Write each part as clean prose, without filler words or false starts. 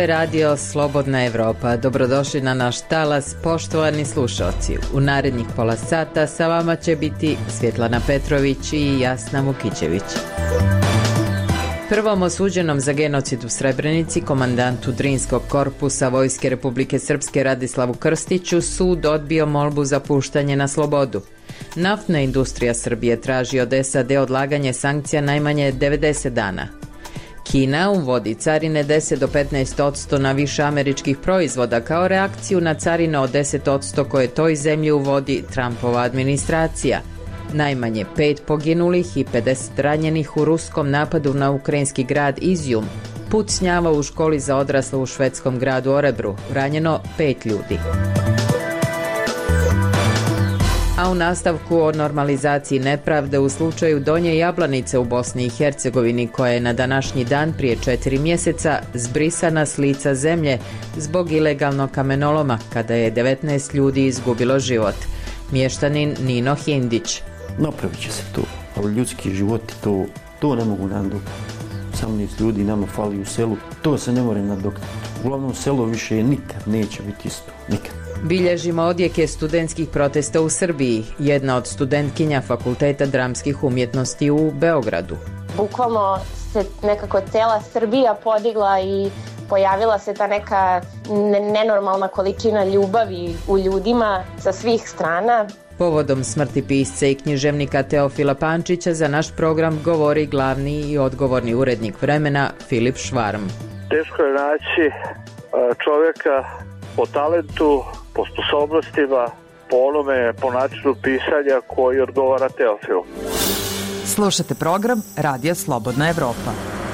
je radio Slobodna Evropa. Dobrodošli na naš talas, poštovani slušalci. U narednih pola sata sa vama će biti Svjetlana Petrović i Jasna Vukićević. Prvom osuđenom za genocid u Srebrenici, komandantu Drinskog korpusa Vojske Republike Srpske Radislavu Krstiću, sud odbio molbu za puštanje na slobodu. Naftna industrija Srbije traži od SAD odlaganje sankcija najmanje 90 dana. Kina uvodi carine 10 do 15% na više američkih proizvoda kao reakciju na carine od 10% koje toj zemlji uvodi Trumpova administracija. Najmanje 5 poginulih i 50 ranjenih u ruskom napadu na ukrajinski grad Izjum. Pucnjava u školi za odrasle u švedskom gradu Orebru. Ranjeno 5 ljudi. A u nastavku o normalizaciji nepravde u slučaju Donje Jablanice u Bosni i Hercegovini, koja je na današnji dan prije 4 mjeseca zbrisana s lica zemlje zbog ilegalnog kamenoloma, kada je 19 ljudi izgubilo život. Mještanin Nino Hindić. Napravit će se to, ali ljudski životi to ne mogu nadoknaditi. 18 ljudi nama fali u selu, to se ne more nadoknaditi. Uglavnom selo više nikad neće biti isto, nikad. Bilježimo odjeke studentskih protesta u Srbiji, jedna od studentkinja Fakulteta dramskih umjetnosti u Beogradu. Bukvalno se nekako cela Srbija podigla i pojavila se ta neka nenormalna količina ljubavi u ljudima sa svih strana. Povodom smrti pisca i književnika Teofila Pančića za naš program govori glavni i odgovorni urednik Vremena Filip Švarm. Teško je naći čovjeka po talentu, po sposobnostima, po načinu pisanja koji odgovara Teofilu. Slušate program Radija Slobodna Evropa.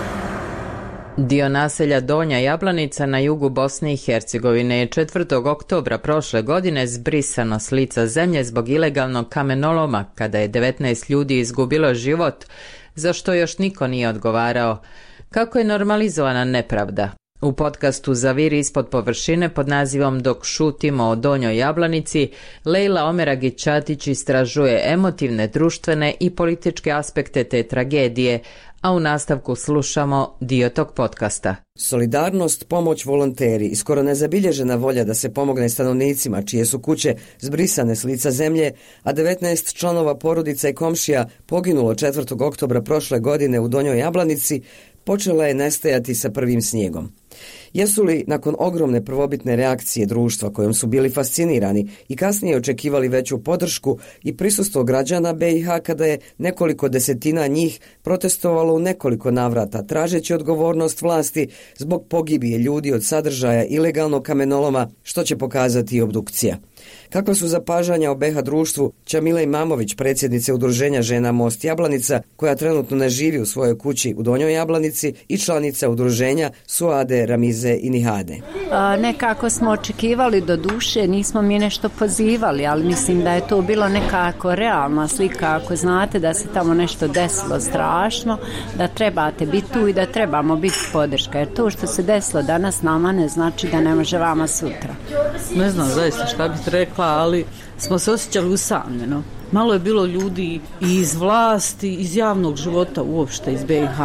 Dio naselja Donja Jablanica na jugu Bosne i Hercegovine je 4. oktobra prošle godine zbrisano s lica zemlje zbog ilegalnog kamenoloma, kada je 19 ljudi izgubilo život, za što još niko nije odgovarao. Kako je normalizovana nepravda? U podcastu Zaviri ispod površine pod nazivom Dok šutimo o Donjoj Jablanici, Lejla Omeragić-Čatić istražuje emotivne, društvene i političke aspekte te tragedije, a u nastavku slušamo dio tog podcasta. Solidarnost, pomoć, volonteri i skoro nezabilježena volja da se pomogne stanovnicima čije su kuće zbrisane s lica zemlje, a 19 članova porodica i komšija poginulo 4. oktobra prošle godine u Donjoj Jablanici, počela je nestajati sa prvim snijegom. Jesu li nakon ogromne prvobitne reakcije društva kojom su bili fascinirani i kasnije očekivali veću podršku i prisustvo građana BiH kada je nekoliko desetina njih protestovalo u nekoliko navrata tražeći odgovornost vlasti zbog pogibije ljudi od sadržaja ilegalnog kamenoloma, što će pokazati i obdukcija? Kakva su zapažanja o BiH društvu Čamila Imamović, predsjednice udruženja Žena Most Jablanica, koja trenutno ne živi u svojoj kući u Donjoj Jablanici, i članica udruženja Suade, Ramize i Nihade. Nekako smo očekivali, do duše nismo mi nešto pozivali, ali mislim da je to bilo nekako realna slika. Ako znate da se tamo nešto desilo strašno, da trebate biti tu i da trebamo biti podrška, jer to što se desilo danas nama ne znači da ne može vama sutra. Ne znam zaista šta bih rekla, ali smo se osjećali usamljeno. Malo je bilo ljudi i iz vlasti, iz javnog života uopšte, iz BiH.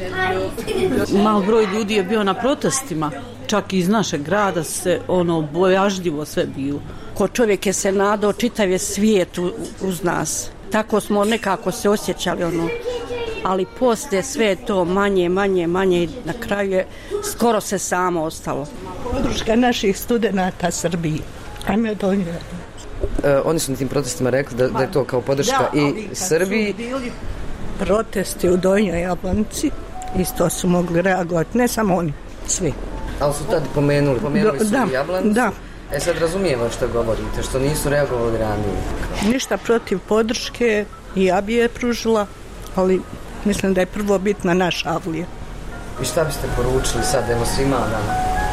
Malo broj ljudi je bio na protestima, čak i iz našeg grada se bojažljivo sve bilo. Ko čovjek je se nadao, čitav je svijet uz nas. Tako smo nekako se osjećali, ali poslije sve to manje i na kraju je skoro se samo ostalo. Podrška naših studenata Srbiji. Ajme Donje. Oni su na tim protestima rekli da je to kao podrška i Srbiji. Bili protesti u Donjoj Jablanici, isto su mogli reagovati, ne samo oni, svi. Ali su tad pomenuli su Jablanicu. Da. Sad razumijemo što govorite, što nisu reagovali ranije. Ništa protiv podrške, i ja bi je pružila, ali mislim da je prvo bitna naša avlija. I šta biste poručili sad, svima nama?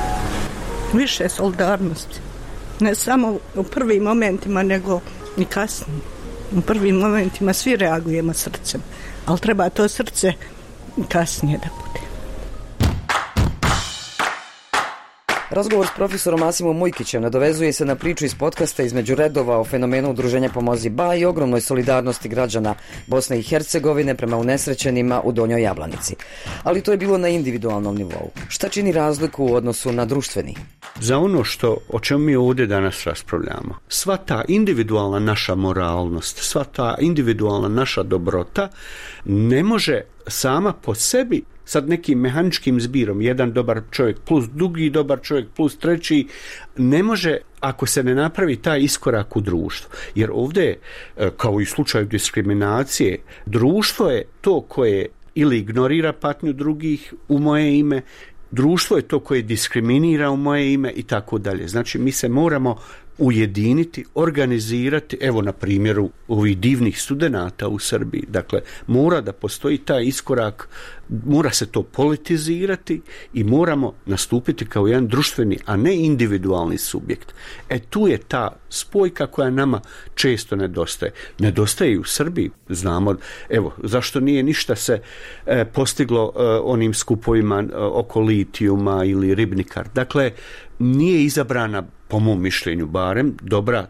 Više solidarnosti. Ne samo u prvim momentima, nego i kasnije. U prvim momentima svi reagujemo srcem, ali treba to srce kasnije da bude. Razgovor s profesorom Asimom Mujkićem nadovezuje se na priču iz podcasta Između redova o fenomenu udruženja Pomozi Ba i ogromnoj solidarnosti građana Bosne i Hercegovine prema unesrećenima u Donjoj Jablanici. Ali to je bilo na individualnom nivou. Šta čini razliku u odnosu na društveni? Za ono o čemu mi ovdje danas raspravljamo, sva ta individualna naša moralnost, sva ta individualna naša dobrota ne može sama po sebi sad nekim mehaničkim zbirom, jedan dobar čovjek plus drugi dobar čovjek plus treći, ne može ako se ne napravi taj iskorak u društvu. Jer ovdje, kao i u slučaju diskriminacije, društvo je to koje ili ignorira patnju drugih u moje ime, društvo je to koje diskriminira u moje ime i tako dalje. Znači, mi se moramo ujediniti, organizirati, evo na primjeru ovih divnih studenata u Srbiji. Dakle, mora da postoji taj iskorak, mora se to politizirati i moramo nastupiti kao jedan društveni, a ne individualni subjekt. Tu je ta spojka koja nama često nedostaje. Nedostaje i u Srbiji. Znamo, evo, zašto nije ništa se postiglo onim skupovima oko litijuma ili ribnikar. Dakle, nije izabrana, po mom mišljenju barem, dobra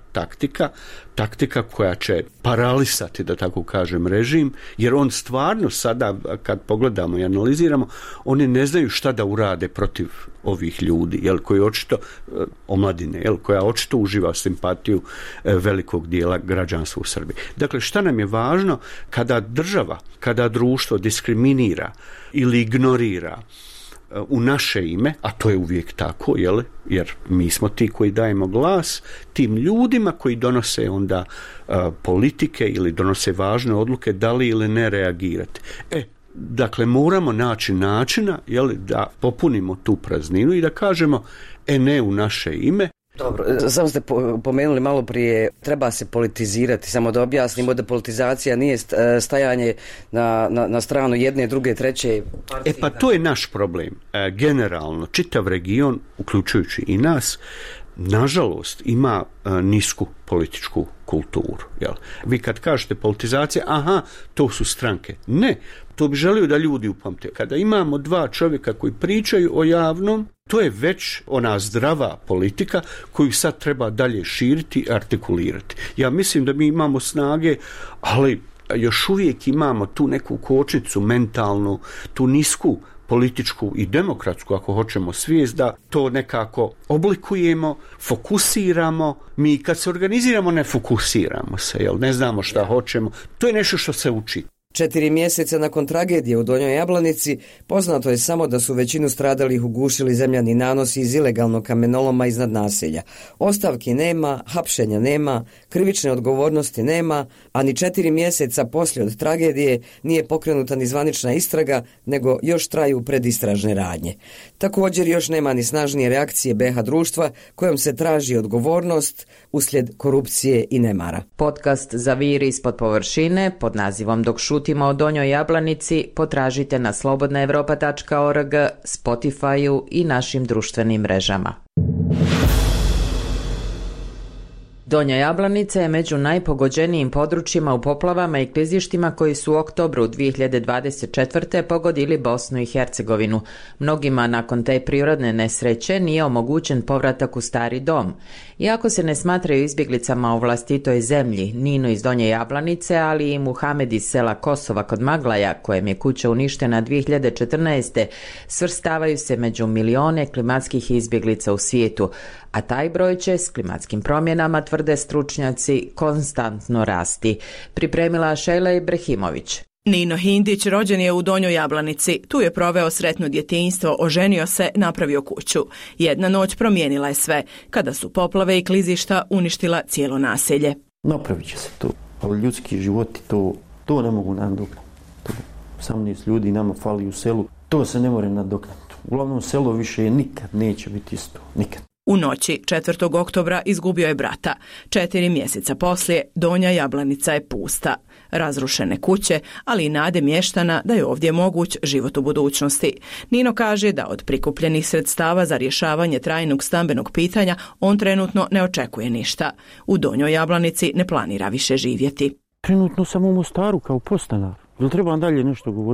taktika koja će paralisati, da tako kažem, režim, jer on stvarno sada, kad pogledamo i analiziramo, oni ne znaju šta da urade protiv ovih ljudi, koji očito, omladine, koja očito uživa simpatiju velikog dijela građanstva u Srbiji. Dakle, šta nam je važno kada država, kada društvo diskriminira ili ignorira u naše ime, a to je uvijek tako, jer mi smo ti koji dajemo glas tim ljudima koji donose onda politike ili donose važne odluke da li ili ne reagirati. Dakle, moramo naći načina da popunimo tu prazninu i da kažemo ne u naše ime. Dobro, samo ste pomenuli malo prije, treba se politizirati, samo da objasnimo da politizacija nije stajanje na stranu jedne, druge, treće partije. Pa to je naš problem. Generalno, čitav region, uključujući i nas, nažalost, ima nisku političku kulturu. Vi kad kažete politizacija, to su stranke. Ne, to bi želio da ljudi upamte. Kada imamo dva čovjeka koji pričaju o javnom, to je već ona zdrava politika koju sad treba dalje širiti i artikulirati. Ja mislim da mi imamo snage, ali još uvijek imamo tu neku kočnicu mentalnu, tu nisku političku i demokratsku, ako hoćemo, svijest da to nekako oblikujemo, fokusiramo. Mi kad se organiziramo ne fokusiramo se, ne znamo šta hoćemo. To je nešto što se uči. 4 mjeseca nakon tragedije u Donjoj Jablanici poznato je samo da su većinu stradalih ugušili zemljani nanosi iz ilegalnog kamenoloma iznad naselja. Ostavki nema, hapšenja nema, krivične odgovornosti nema, a ni 4 mjeseca poslije od tragedije nije pokrenuta ni zvanična istraga, nego još traju predistražne radnje. Također još nema ni snažnije reakcije BiH društva kojom se traži odgovornost uslijed korupcije i nemara. Podcast Zaviri ispod površine pod nazivom Dok šutimo o Donjoj Jablanici potražite na slobodnaevropa.org, Spotify-u i našim društvenim mrežama. Donja Jablanica je među najpogođenijim područjima u poplavama i klizištima koji su u oktobru 2024. pogodili Bosnu i Hercegovinu. Mnogima nakon te prirodne nesreće nije omogućen povratak u stari dom. Iako se ne smatraju izbjeglicama u vlastitoj zemlji, Nino iz Donje Jablanice, ali i Muhamed iz sela Kosova kod Maglaja, kojem je kuća uništena 2014. svrstavaju se među milione klimatskih izbjeglica u svijetu, a taj broj će s klimatskim promjenama, tvrde stručnjaci, konstantno rasti. Pripremila Šejla Ibrahimović. Nino Hindić rođen je u Donjoj Jablanici. Tu je proveo sretno djetinjstvo, oženio se, napravio kuću. Jedna noć promijenila je sve, kada su poplave i klizišta uništila cijelo naselje. Napravit će se to, ali ljudski životi to ne mogu nadoknati. 18 ljudi nama fali u selu, to se ne more nadoknati. Uglavnom, selo više nikad neće biti isto, nikad. U noći 4. oktobra izgubio je brata. 4 mjeseca poslije Donja Jablanica je pusta. Razrušene kuće, ali i nade mještana da je ovdje moguć život u budućnosti. Nino kaže da od prikupljenih sredstava za rješavanje trajnog stambenog pitanja on trenutno ne očekuje ništa. U Donjoj Jablanici ne planira više živjeti. Trenutno sam u Mostaru kao podstanar. Jel trebam dalje nešto govoriti?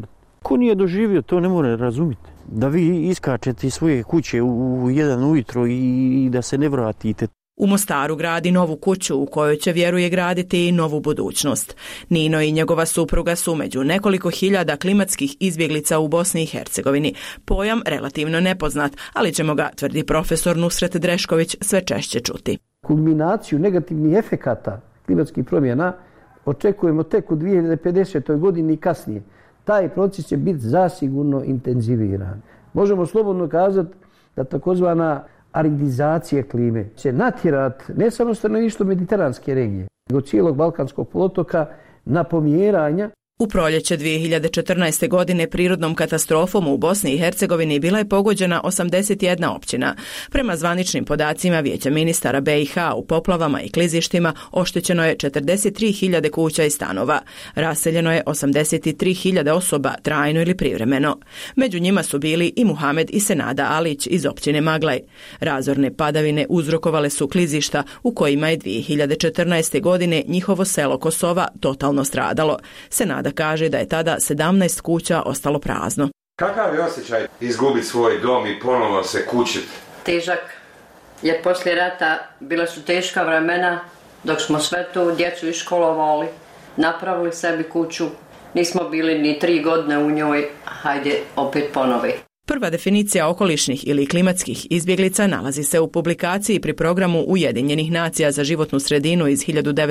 Ko nije doživio, to ne mora razumjeti. Da vi iskačete iz svoje kuće u 1 ujutro i da se ne vratite. U Mostaru gradi novu kuću u kojoj će, vjeruje, graditi i novu budućnost. Nino i njegova supruga su među nekoliko hiljada klimatskih izbjeglica u Bosni i Hercegovini. Pojam relativno nepoznat, ali ćemo ga, tvrdi profesor Nusret Drešković, sve češće čuti. Kulminaciju negativnih efekata klimatskih promjena očekujemo tek u 2050. godini i kasnije. Taj proces će biti zasigurno intenziviran. Možemo slobodno kazati da takozvana aridizacija klime će natjerati ne samo stanovništvo mediteranske regije, nego cijelog Balkanskog poluotoka na pomjeranja. U proljeće 2014. godine prirodnom katastrofom u Bosni i Hercegovini bila je pogođena 81 općina. Prema zvaničnim podacima Vijeća ministara BiH u poplavama i klizištima oštećeno je 43.000 kuća i stanova. Raseljeno je 83.000 osoba trajno ili privremeno. Među njima su bili i Muhamed i Senada Alić iz općine Maglaj. Razorne padavine uzrokovale su klizišta u kojima je 2014. godine njihovo selo Kosova totalno stradalo. Senada kaže da je tada 17 kuća ostalo prazno. Kakav je osjećaj izgubiti svoj dom i ponovo se kućiti? Težak, jer poslije rata bila su teška vremena dok smo sve tu djecu iškolovali, napravili sebi kuću, nismo bili ni 3 godine u njoj, hajde opet ponovi. Prva definicija okolišnih ili klimatskih izbjeglica nalazi se u publikaciji pri programu Ujedinjenih nacija za životnu sredinu iz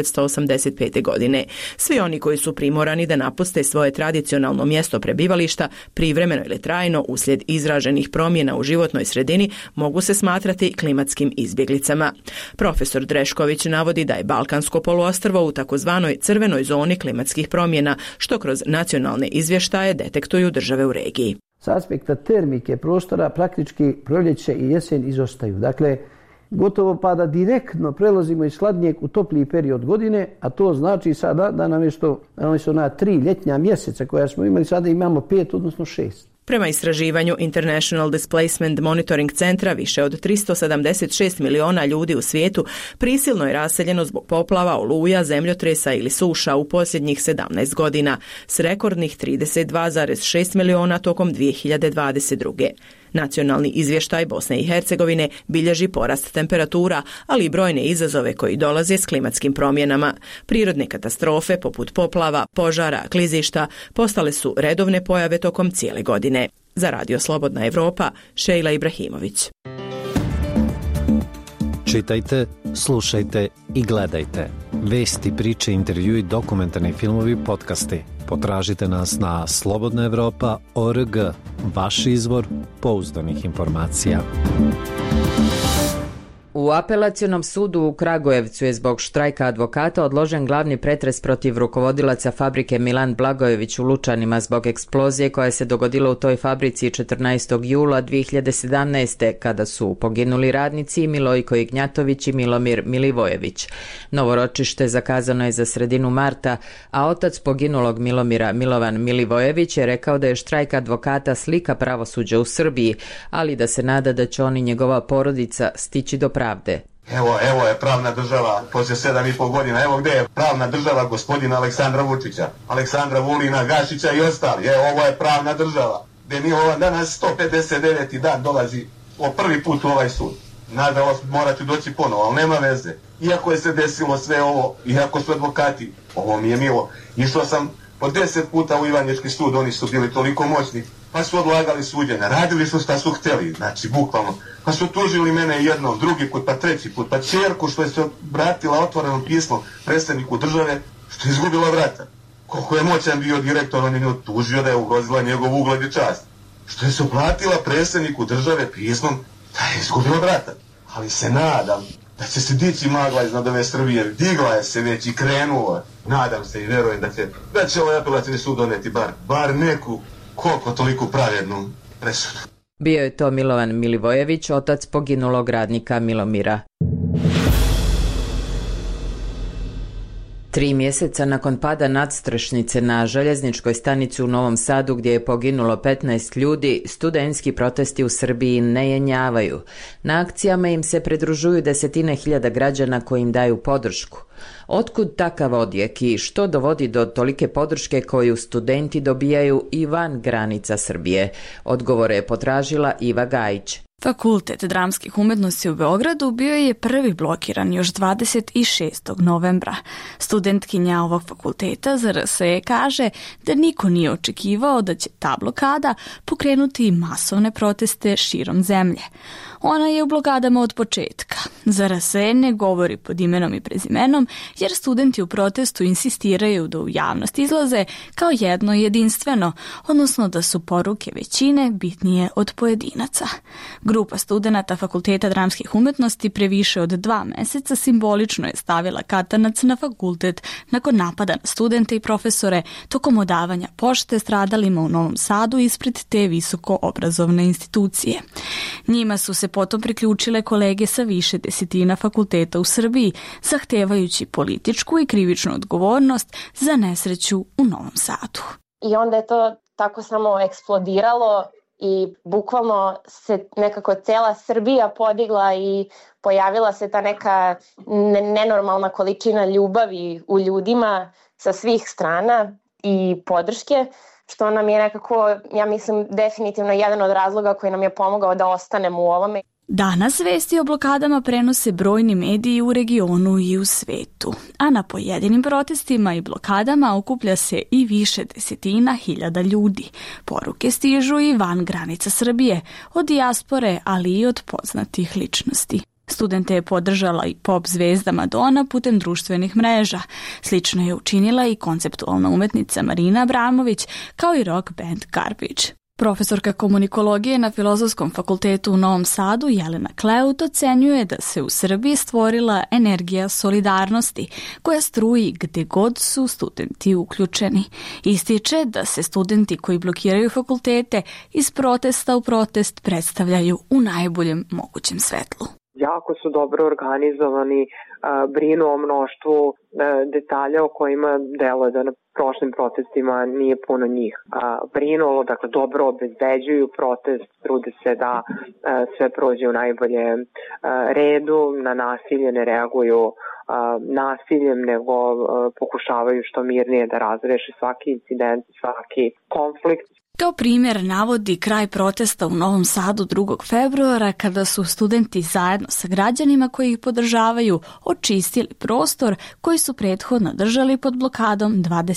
1985. godine. Svi oni koji su primorani da napuste svoje tradicionalno mjesto prebivališta, privremeno ili trajno uslijed izraženih promjena u životnoj sredini, mogu se smatrati klimatskim izbjeglicama. Profesor Drešković navodi da je Balkansko poluostrvo u takozvanoj crvenoj zoni klimatskih promjena, što kroz nacionalne izvještaje detektuju države u regiji. S aspekta termike prostora praktički proljeće i jesen izostaju. Dakle, gotovo pa da direktno prelazimo iz hladnijeg u topliji period godine, a to znači sada da namjesto ona 3 ljetnja mjeseca koja smo imali, sada imamo 5, odnosno 6. Prema istraživanju International Displacement Monitoring Centra, više od 376 miliona ljudi u svijetu prisilno je raseljeno zbog poplava, oluja, zemljotresa ili suša u posljednjih 17 godina, s rekordnih 32,6 miliona tokom 2022. Nacionalni izvještaj Bosne i Hercegovine bilježi porast temperatura, ali i brojne izazove koji dolaze s klimatskim promjenama. Prirodne katastrofe poput poplava, požara, klizišta postale su redovne pojave tokom cijele godine. Za Radio Slobodna Evropa, Šejla Ibrahimović. Čitajte, slušajte i gledajte. Vesti, priče, intervjui, dokumentarni filmovi, podcasti. Potražite nas na slobodnaevropa.org, vaš izvor pouzdanih informacija. U apelacionom sudu u Kragujevcu je zbog štrajka advokata odložen glavni pretres protiv rukovodilaca fabrike Milan Blagojević u Lučanima zbog eksplozije koja se dogodila u toj fabrici 14. jula 2017. kada su poginuli radnici Milojko Ignjatović i Milomir Milivojević. Novo ročište zakazano je za sredinu marta, a otac poginulog Milomira, Milovan Milivojević, je rekao da je štrajk advokata slika pravosuđa u Srbiji, ali da se nada da će on i njegova porodica stići do pravde. Evo je pravna država poslije 7,5 godina. Evo gdje je pravna država gospodina Aleksandra Vučića, Aleksandra Vulina, Gašića i ostali. Ovo je pravna država. Gdje mi danas 159. dan dolazi prvi put u ovaj sud. Nažalost morat ću doći ponovo, ali nema veze. Iako je se desilo sve ovo, iako su advokati, ovo mi je milo. Išao sam po 10 puta u Ivanječki sud, oni su bili toliko moćni, pa su odlagali suđenja, radili su šta su htjeli, znači bukvalno. Pa su tužili mene jednom, drugi put, pa treći put, pa čerku što je se obratila otvorenom pismom predsjedniku države, što je izgubila brata. Koliko je moćan bio direktor, on je nju tužio da je ugrozila njegov ugled i čast. Što je se obratila predsjedniku države pismom da je izgubila brata. Ali se nadam da će se dići magla iznad ove Srbije, digla je se već i krenula. Nadam se i vjerujem da će ovaj apelacijni sud doneti bar neku koliko toliko pravednu presudu. Bio je to Milovan Milivojević, otac poginulog radnika Milomira. 3 mjeseca nakon pada nadstrešnice na željezničkoj stanici u Novom Sadu gdje je poginulo 15 ljudi, studentski protesti u Srbiji ne jenjavaju. Na akcijama im se pridružuju desetine hiljada građana koji im daju podršku. Otkud takav odjek i što dovodi do tolike podrške koju studenti dobijaju i van granica Srbije? Odgovore je potražila Iva Gajić. Fakultet dramskih umetnosti u Beogradu bio je prvi blokiran još 26. novembra. Studentkinja ovog fakulteta ZRSE kaže da niko nije očekivao da će ta blokada pokrenuti masovne proteste širom zemlje. Ona je u blokadama od početka. ZRSE ne govori pod imenom i prezimenom jer studenti u protestu insistiraju da u javnost izlaze kao jedno jedinstveno, odnosno da su poruke većine bitnije od pojedinaca. Grupa studenata Fakulteta dramskih umetnosti pre više od 2 meseca simbolično je stavila katanac na fakultet nakon napada na studente i profesore tokom odavanja pošte stradalima u Novom Sadu ispred te visoko obrazovne institucije. Njima su se potom priključile kolege sa više desetina fakulteta u Srbiji, zahtevajući političku i krivičnu odgovornost za nesreću u Novom Sadu. I onda je to tako samo eksplodiralo i bukvalno se nekako cela Srbija podigla i pojavila se ta neka nenormalna količina ljubavi u ljudima sa svih strana i podrške, što nam je nekako, ja mislim, definitivno jedan od razloga koji nam je pomogao da ostanemo u ovome. Danas vesti o blokadama prenose brojni mediji u regionu i u svetu, a na pojedinim protestima i blokadama okuplja se i više desetina hiljada ljudi. Poruke stižu i van granica Srbije, od dijaspore, ali i od poznatih ličnosti. Studente je podržala i pop zvezda Madonna putem društvenih mreža. Slično je učinila i konceptualna umetnica Marina Abramović, kao i rock band Garbage. Profesorka komunikologije na Filozofskom fakultetu u Novom Sadu Jelena Kleut ocenjuje da se u Srbiji stvorila energija solidarnosti koja struji gde god su studenti uključeni. Ističe da se studenti koji blokiraju fakultete iz protesta u protest predstavljaju u najboljem mogućem svetlu. Jako su dobro organizovani, brinu o mnoštvu detalja o kojima deluje da na prošlim protestima nije puno njih. Brinu, dakle, dobro obezbeđuju protest, trude se da sve prođe u najboljem redu, na nasilje ne reaguju nasiljem, nego pokušavaju što mirnije da razreše svaki incident, svaki konflikt. Kao primjer navodi kraj protesta u Novom Sadu 2. februara kada su studenti zajedno sa građanima koji ih podržavaju očistili prostor koji su prethodno držali pod blokadom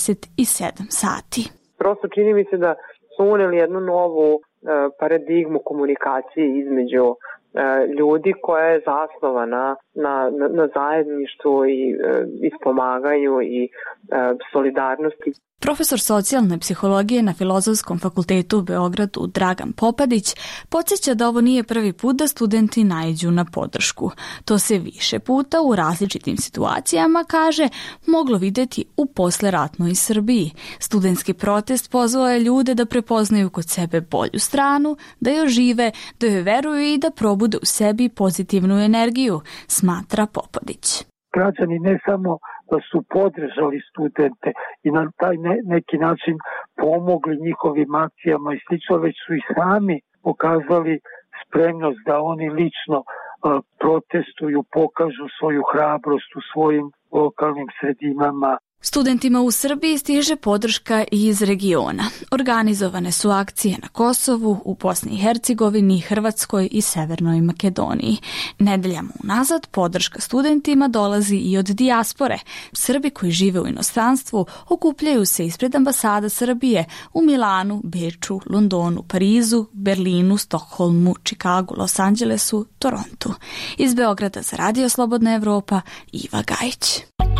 27 sati. Prosto čini mi se da su uneli jednu novu paradigmu komunikacije između ljudi koja je zasnovana na zajedništvu i ispomaganju i solidarnosti. Profesor socijalne psihologije na Filozofskom fakultetu u Beogradu Dragan Popadić podsjeća da ovo nije prvi put da studenti naiđu na podršku. To se više puta u različitim situacijama, kaže, moglo vidjeti u posleratnoj Srbiji. Studentski protest pozvao je ljude da prepoznaju kod sebe bolju stranu, da joj žive, da joj veruju i da probude u sebi pozitivnu energiju, smatra Popadić. Građani ne samo da su podržali studente i na taj neki način pomogli njihovim akcijama i slično, već su i sami pokazali spremnost da oni lično protestuju, pokažu svoju hrabrost u svojim lokalnim sredinama. Studentima u Srbiji stiže podrška i iz regiona. Organizovane su akcije na Kosovu, u Bosni i Hercegovini, Hrvatskoj i Severnoj Makedoniji. Nedeljama unazad podrška studentima dolazi i od dijaspore. Srbi koji žive u inostranstvu okupljaju se ispred ambasada Srbije u Milanu, Beču, Londonu, Parizu, Berlinu, Stokholmu, Čikagu, Los Angelesu, Torontu. Iz Beograda za Radio Slobodna Evropa, Iva Gajić.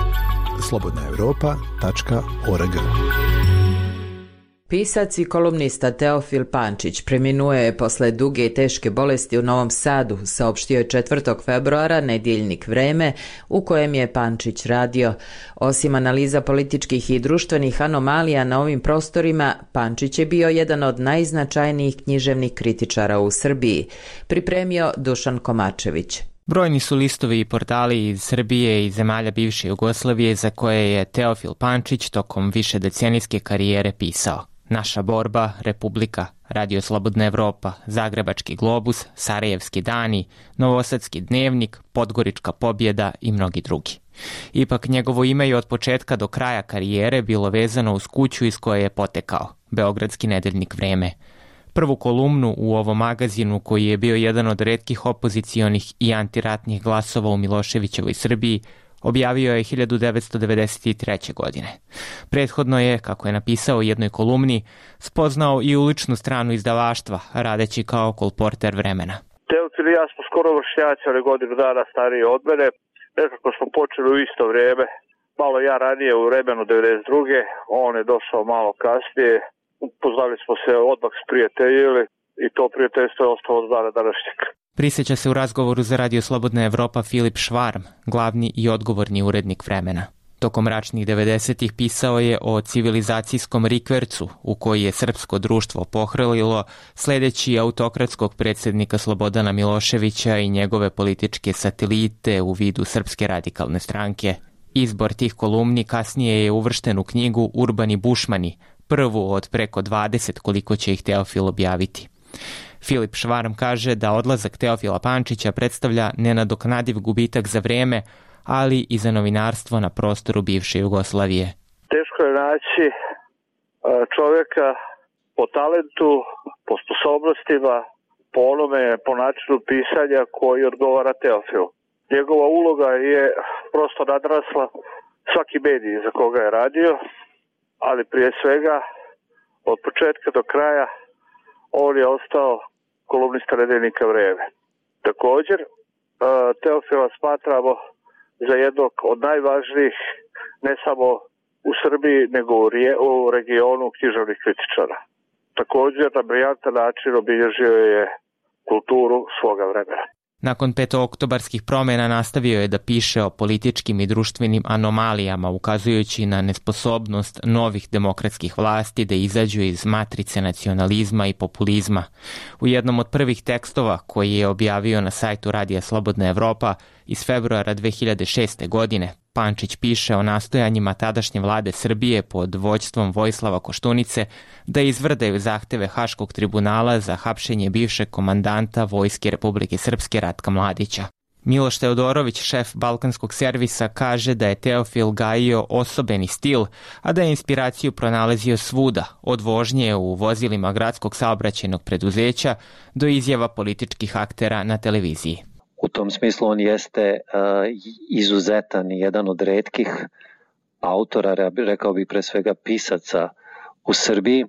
slobodnaevropa.org. Pisac i kolumnista Teofil Pančić preminuo je posle duge i teške bolesti u Novom Sadu, saopštio je 4. februara nedjeljnik Vreme u kojem je Pančić radio. Osim analiza političkih i društvenih anomalija na ovim prostorima, Pančić je bio jedan od najznačajnijih književnih kritičara u Srbiji, pripremio Dušan Komačević. Brojni su listovi i portali iz Srbije i zemalja bivše Jugoslavije za koje je Teofil Pančić tokom višedecenijske karijere pisao. Naša borba, Republika, Radio Slobodna Evropa, Zagrebački globus, Sarajevski dani, Novosadski dnevnik, Podgorička pobjeda i mnogi drugi. Ipak njegovo ime je od početka do kraja karijere bilo vezano uz kuću iz koje je potekao, Beogradski nedeljnik Vreme. Prvu kolumnu u ovom magazinu, koji je bio jedan od retkih opozicionih i antiratnih glasova u Miloševićevoj Srbiji, objavio je 1993. godine. Prethodno je, kako je napisao u jednoj kolumni, spoznao i uličnu stranu izdavaštva, radeći kao kolporter Vremena. Teofil i ja smo skoro vršnjaci, ali godinu dana stariji od mene. Nekako smo počeli u isto vrijeme. Malo ja ranije u Vremenu 92. On je došao malo kasnije. Upoznali smo se, odmah sprijateljili i to prijateljstvo je ostalo od dana današnjeg. Prisjeća se u razgovoru za Radio Slobodna Evropa Filip Švarm, glavni i odgovorni urednik Vremena. Tokom mračnih 90-ih pisao je o civilizacijskom rikvercu u koji je srpsko društvo pohrlilo sledeći autokratskog predsjednika Slobodana Miloševića i njegove političke satelite u vidu Srpske radikalne stranke. Izbor tih kolumni kasnije je uvršten u knjigu Urbani bušmani, prvu od preko 20 koliko će ih Teofil objaviti. Filip Švarm kaže da odlazak Teofila Pančića predstavlja nenadoknadiv gubitak za Vreme, ali i za novinarstvo na prostoru bivše Jugoslavije. Teško je naći čovjeka po talentu, po sposobnostima, po onome, po načinu pisanja koji odgovara Teofilu. Njegova uloga je prosto nadrasla svaki medij za koga je radio, ali prije svega od početka do kraja on je ostao kolumnista nedeljnika Vreme. Također, Teofila smatramo za jednog od najvažnijih, ne samo u Srbiji, nego u regionu književnih kritičara. Također, na briljantan način obilježio je kulturu svoga vremena. Nakon petooktobarskih promjena nastavio je da piše o političkim i društvenim anomalijama, ukazujući na nesposobnost novih demokratskih vlasti da izađu iz matrice nacionalizma i populizma. U jednom od prvih tekstova koji je objavio na sajtu Radija Slobodna Evropa iz februara 2006. godine, Pančić piše o nastojanjima tadašnje vlade Srbije pod vođstvom Vojislava Koštunice da izvrdaju zahteve Haškog tribunala za hapšenje bivšeg komandanta Vojske Republike Srpske Ratka Mladića. Miloš Teodorović, šef Balkanskog servisa, kaže da je Teofil gajio osobeni stil, a da je inspiraciju pronalazio svuda, od vožnje u vozilima gradskog saobraćajnog preduzeća do izjava političkih aktera na televiziji. U tom smislu on jeste izuzetan i jedan od retkih autora, rekao bih pre svega pisaca u Srbiji,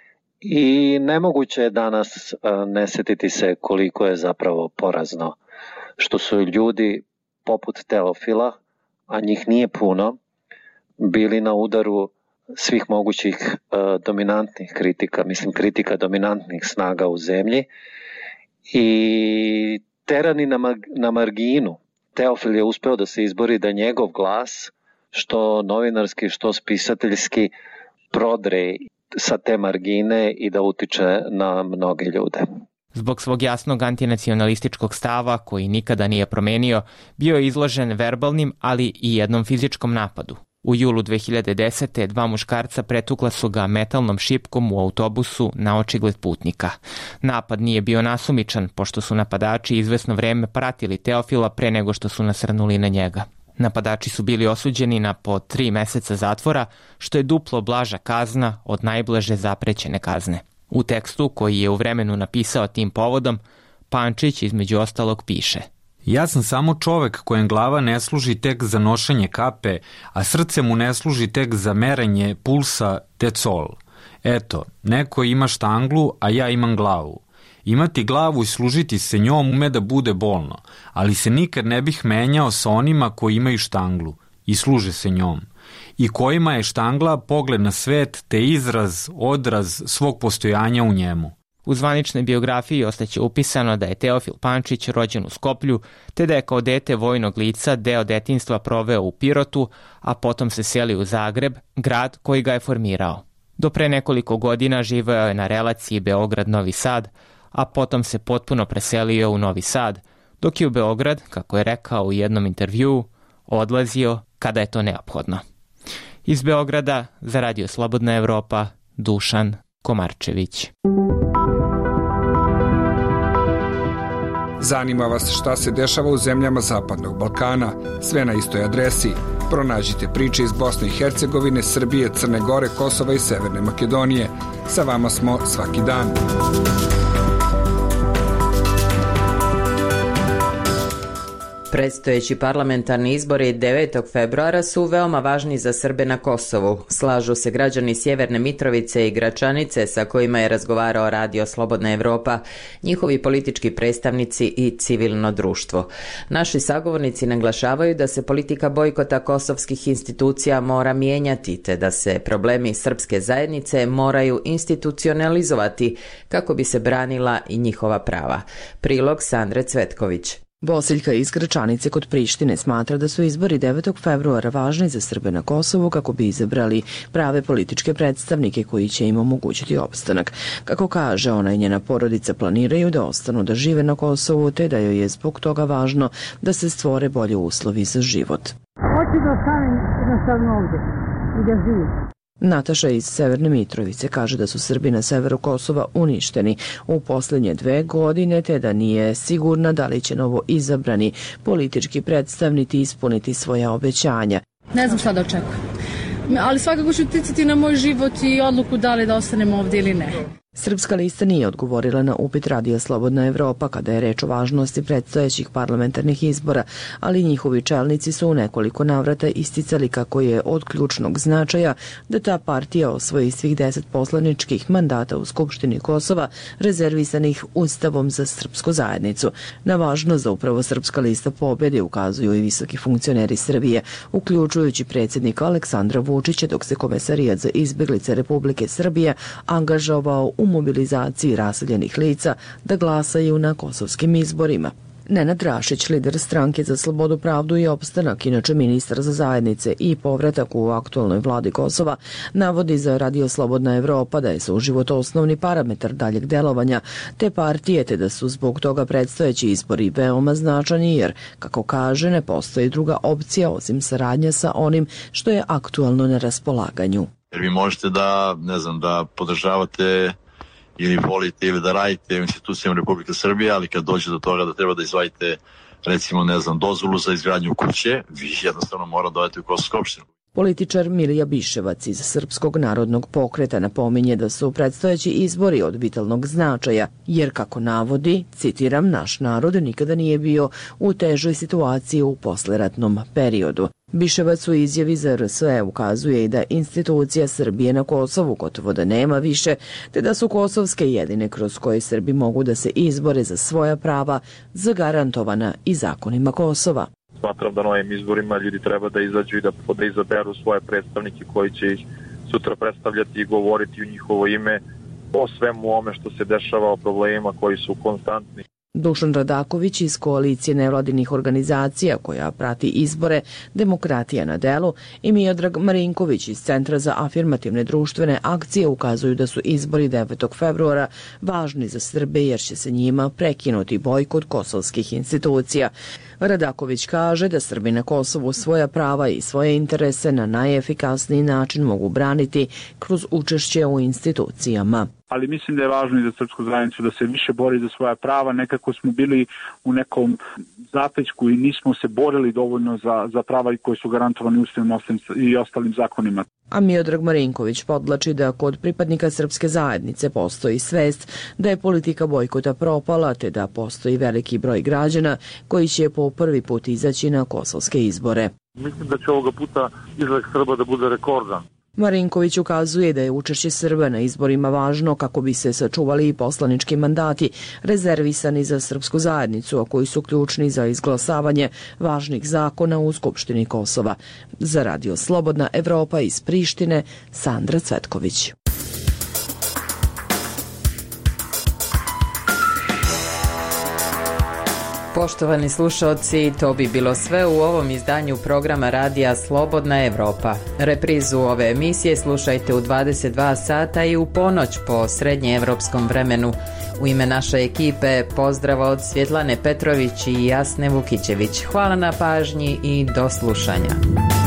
i nemoguće je danas ne setiti se koliko je zapravo porazno što su ljudi poput Teofila, a njih nije puno, bili na udaru svih mogućih dominantnih kritika, mislim kritika dominantnih snaga u zemlji, i terani na marginu. Teofil je uspeo da se izbori da njegov glas, što novinarski, što spisateljski, prodre sa te margine i da utiče na mnoge ljude. Zbog svog jasnog antinacionalističkog stava, koji nikada nije promenio, bio je izložen verbalnim, ali i jednom fizičkom napadu. U julu 2010. 2 muškarca pretukla su ga metalnom šipkom u autobusu na očigled putnika. Napad nije bio nasumičan, pošto su napadači izvesno vreme pratili Teofila pre nego što su nasrnuli na njega. Napadači su bili osuđeni na po 3 meseca zatvora, što je duplo blaža kazna od najblaže zaprećene kazne. U tekstu koji je u Vremenu napisao tim povodom, Pančić između ostalog piše: Ja sam samo čovek kojem glava ne služi tek za nošenje kape, a srce mu ne služi tek za merenje pulsa decol. Eto, neko ima štanglu, a ja imam glavu. Imati glavu i služiti se njom ume da bude bolno, ali se nikad ne bih menjao sa onima koji imaju štanglu i služe se njom, i kojima je štangla pogled na svet te odraz svog postojanja u njemu. U zvaničnoj biografiji ostaće upisano da je Teofil Pančić rođen u Skoplju, te da je kao dete vojnog lica deo detinjstva proveo u Pirotu, a potom se selio u Zagreb, grad koji ga je formirao. Do pre nekoliko godina živeo je na relaciji Beograd-Novi Sad, a potom se potpuno preselio u Novi Sad, dok je u Beograd, kako je rekao u jednom intervjuu, odlazio kada je to neophodno. Iz Beograda za Radio Slobodna Evropa, Dušan Komarčević. Zanima vas šta se dešava u zemljama Zapadnog Balkana? Sve na istoj adresi. Pronađite priče iz Bosne i Hercegovine, Srbije, Crne Gore, Kosova i Severne Makedonije. Sa vama smo svaki dan. Predstojeći parlamentarni izbori 9. februara su veoma važni za Srbe na Kosovu. Slažu se građani Sjeverne Mitrovice i Gračanice sa kojima je razgovarao Radio Slobodna Evropa, njihovi politički predstavnici i civilno društvo. Naši sagovornici naglašavaju da se politika bojkota kosovskih institucija mora mijenjati, te da se problemi srpske zajednice moraju institucionalizovati kako bi se branila i njihova prava. Prilog Sandre Cvetković. Bosiljka iz Gračanice kod Prištine smatra da su izbori 9. februara važni za Srbe na Kosovu kako bi izabrali prave političke predstavnike koji će im omogućiti opstanak. Kako kaže, ona i njena porodica planiraju da ostanu da žive na Kosovu, te da joj je zbog toga važno da se stvore bolje uslovi za život. Hoću da ostanem jednostavno ovdje i da živim. Nataša iz Severne Mitrovice kaže da su Srbi na severu Kosova uništeni u posljednje 2 godine, te da nije sigurna da li će novo izabrani politički predstavnici ispuniti svoja obećanja. Ne znam šta da očekujem, ali svakako ću uticati na moj život i odluku da li da ostanem ovdje ili ne. Srpska lista nije odgovorila na upit Radija Slobodna Evropa kada je reč o važnosti predstojećih parlamentarnih izbora, ali njihovi čelnici su u nekoliko navrata isticali kako je od ključnog značaja da ta partija osvoji svih 10 poslaničkih mandata u Skupštini Kosova rezervisanih Ustavom za srpsku zajednicu. Na važnost da upravo Srpska lista pobedi ukazuju i visoki funkcioneri Srbije, uključujući predsjednika Aleksandra Vučića, dok se Komesarijat za izbjeglice Republike Srbije angažovao u mobilizaciji raseljenih lica da glasaju na kosovskim izborima. Nenad Rašić, lider stranke za slobodu, pravdu i opstanak, inače ministar za zajednice i povratak u aktualnoj vladi Kosova, navodi za Radio Slobodna Evropa da je suživot osnovni parametar daljeg delovanja te partije, te da su zbog toga predstojeći izbori veoma značajni jer, kako kaže, ne postoji druga opcija osim saradnja sa onim što je aktualno na raspolaganju. Jer vi možete da, da podržavate ili volite ili da radite u institucijama Republike Srbije, ali kad dođe do toga da treba da izvadite, recimo, dozvolu za izgradnju kuće, vi jednostavno mora dodati u Kosovsku opštinu. Političar Milija Biševac iz Srpskog narodnog pokreta napominje da su predstojeći izbori od vitalnog značaja, jer, kako navodi, citiram, naš narod nikada nije bio u težoj situaciji u posleratnom periodu. Biševac u izjavi za RSE ukazuje i da institucija Srbije na Kosovu gotovo da nema više, te da su kosovske jedine kroz koje Srbi mogu da se izbore za svoja prava zagarantovana i zakonima Kosova. Smatram da na ovim izborima ljudi treba da izađu i da izaberu svoje predstavnike koji će ih sutra predstavljati i govoriti u njihovo ime o svemu ome što se dešava, o problemima koji su konstantni. Dušan Radaković iz koalicije nevladinih organizacija koja prati izbore Demokratija na delu i Miodrag Marinković iz Centra za afirmativne društvene akcije ukazuju da su izbori 9. februara važni za Srbe jer će se njima prekinuti bojkot kosovskih institucija. Radaković kaže da Srbi na Kosovu svoja prava i svoje interese na najefikasniji način mogu braniti kroz učešće u institucijama. Ali mislim da je važno i za srpsku zajednicu da se više bori za svoja prava. Nekako smo bili u nekom zapećku i nismo se borili dovoljno za prava koji su garantovani Ustavom i ostalim zakonima. A Miodrag Marinković podlači da kod pripadnika srpske zajednice postoji svest da je politika bojkota propala, te da postoji veliki broj građana koji će po prvi put izaći na kosovske izbore. Mislim da će ovoga puta izlazak Srba da bude rekordan. Marinković ukazuje da je učešće Srba na izborima važno kako bi se sačuvali i poslanički mandati rezervisani za srpsku zajednicu, a koji su ključni za izglasavanje važnih zakona u Skupštini Kosova. Za Radio Slobodna Evropa iz Prištine, Sandra Cvetković. Poštovani slušalci, to bi bilo sve u ovom izdanju programa radija Slobodna Evropa. Reprizu ove emisije slušajte u 22 sata i u ponoć po srednjeevropskom vremenu. U ime naše ekipe pozdrav od Svjetlane Petrović i Jasne Vukićević. Hvala na pažnji i do slušanja.